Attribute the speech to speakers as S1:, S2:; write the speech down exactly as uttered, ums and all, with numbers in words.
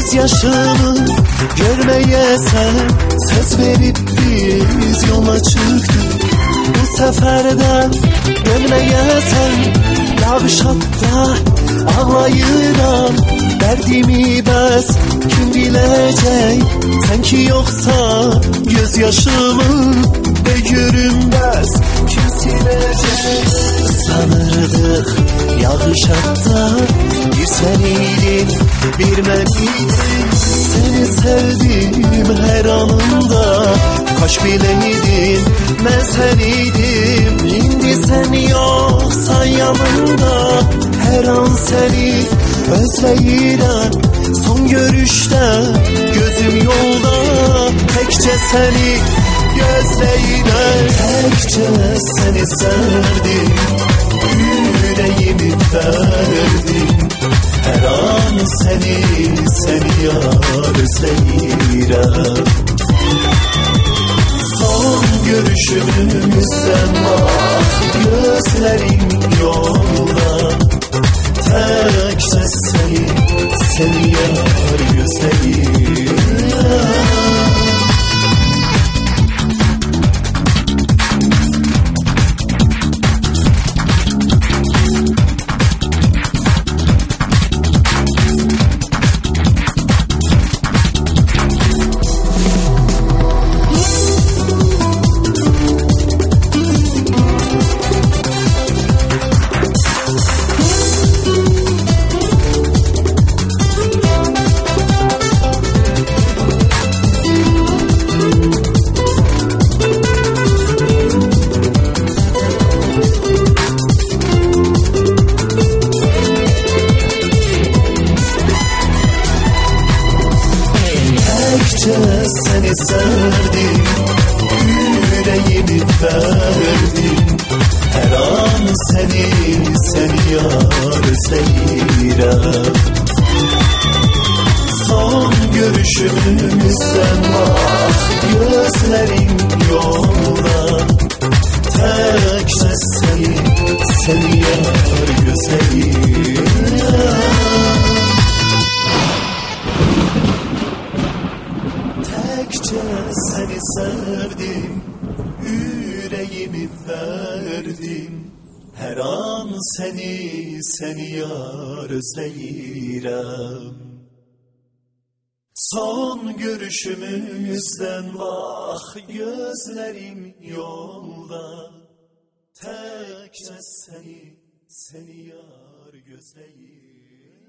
S1: gözyaşımı görmeye sen söz verip biz yola çıktık. Bu sefer de dönmeye sen yağış hatta ağlayıram. Derdimi bes kim bilecek, sen ki yoksa gözyaşımı de görünmez kim silecek. Sanırdık yağış hatta bir seniydin bir benidin. Seni sevdim her anında, kaç bileydin ben seniydim. Şimdi sen yoksan yanımda, her an seni özleyirem. Son görüşte gözüm yolda, tekçe seni gözleyirem. Tekçe seni sevdim, yüreğimi verdim. Her an seni, seni yar özleyirem. Son görüşümüzden bak gözlerim yolda, tekçe seni, seni yar gözleyirem. Seni sevdim, yüreğimi verdim. Her an seni, seni yar özleyirem. Son görüşümüzden bak gözlerim yolda, tekçe seni, seni yar gözleyirem. Seni sevdim, yüreğimi verdim. Her an seni, seni yar özleyirem. Son görüşümüzden bak gözlerim yolda, tekçe seni, seni yar gözleyirem.